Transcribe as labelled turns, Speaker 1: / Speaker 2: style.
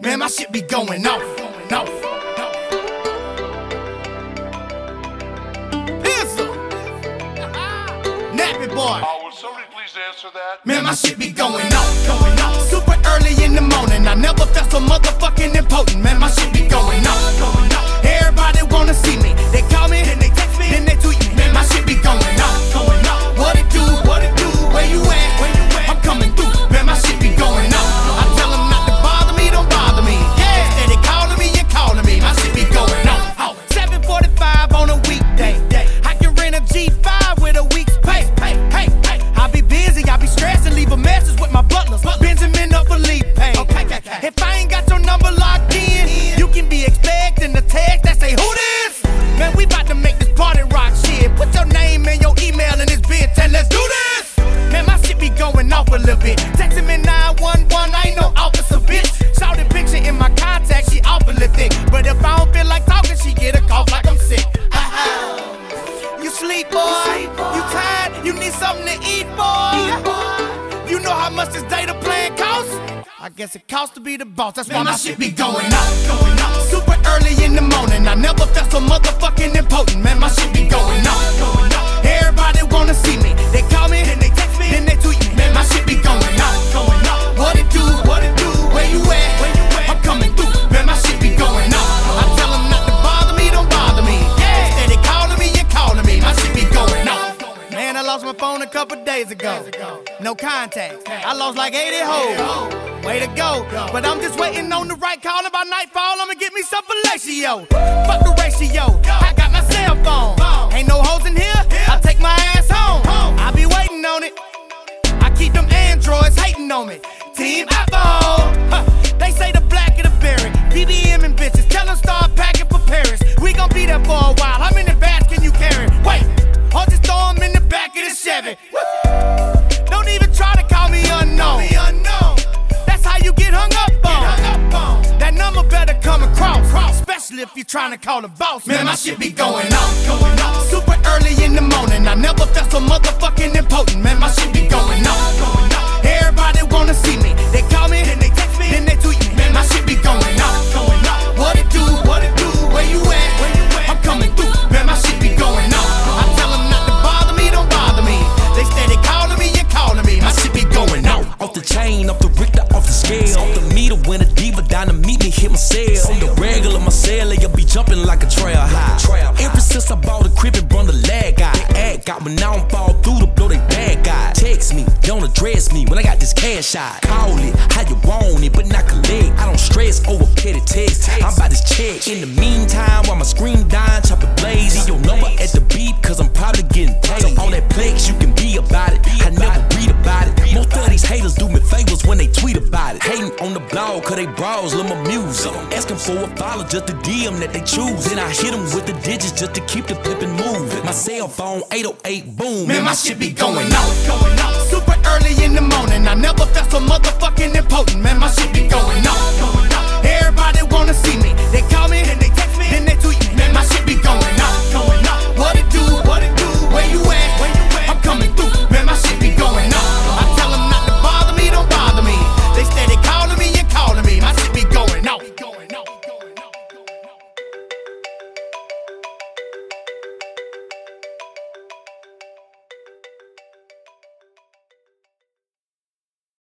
Speaker 1: Man, my shit be going off. Pizzle. Nappy boy.
Speaker 2: Will somebody please answer that?
Speaker 1: Man, my shit be going off. Super early in the morning. I never felt so motherfucking important. Man, my shit be going off. Everybody wanna see me. They call me, then they text me, then they tweet me. Man, my shit be going off. What it do? Where you at? I'm coming through. Man, my shit be going off. I tell them not to bother me, don't bother me. Yeah, steady calling me and calling me. My shit be going off. 7:45 on a weekday. I can rent a G5 with a week's pay. Hey, I be busy, I be stressed and leave a message with my butlers. Benjamin up for lead pay. If I ain't got your number locked in, you can be expecting a text that say, who this? Man, we bout to make this party rock shit. Put your name and your email in this bitch and let's do this. Man, my shit be going off a little bit. Texting me 911, I ain't no officer, bitch. Shout the picture in my contact, she awfully thick. But if I don't feel like talking, she get a cough like I'm sick. You sleep, boy? You tired? You need something to eat, boy? You know how much this data plan costs? I guess it costs to be the boss. That's why my shit be going off. Super early in the morning. I never felt so motherfucking important. Man, my shit be going off. Everybody wanna see me. They call me, then they text me, then they tweet me. Man, my shit be going off. What it do? Where you at? I'm coming through. Man, my shit be going off. I tell them not to bother me, don't bother me. Yeah, steady calling me and calling me. My shit be going off. Man, I lost my phone a couple days ago. No contact. I lost like 80 hoes. Way to go. But I'm just waiting on the right call. About nightfall, I'ma get me some fellatio. Fuck the ratio. I got my cell phone. Ain't no hoes in here. I take my ass home. I be waiting on it. I keep them androids hating on me. Team iPhone. They say the black of the berry. BBM and bitches. Tell them start packing for Paris. We gon' be there for a while. How many bags can you carry? Wait. I'll just throw them in the back of the Chevy. Don't even try to call me unknown. That's how you get hung up on. That number better come across, especially if you're trying to call the boss. Man, my shit be going off. Super early in the morning. I never felt so motherfucking important. Man, my shit be going off. Everybody wanna see me. They call me, then they text me, then they tweet me. Man, my shit be going off. What it do? Where you at? I'm coming through. Man, my shit be going off. I tell them not to bother me, don't bother me. They steady calling me and calling me. My shit be going off.
Speaker 3: Off the chain, off the Richter, off the scale. Off the meter when a diva down to meet me, hit my cell. On the regular, my cellular, you be jumping like a trail high. Ever since I bought a crib and brung the lag guy. They act got me now, I'm fall through to blow they bad guy. Text me, don't address me when I got this cash out. Call it how you want it, but not collect. I don't stress over petty text. I'm about this check. In the meantime, while my screen dying, chop the blaze. See your number at the beep, cause I'm probably getting paid. So on that plex, you can be about it. I never read about it. Most of these haters do me favors when they tweet about it. Hating on the blog, cause they browse, love my music. Asking for a follow just to DM that they choose. Then I hit them with the digits just to keep the pippin' moving. My cell phone, 808 boom.
Speaker 1: Man, my shit be going off. Super early in the morning. I never felt so motherfucking important. Man, my shit be going off. Everybody wanna see me. They call me, then they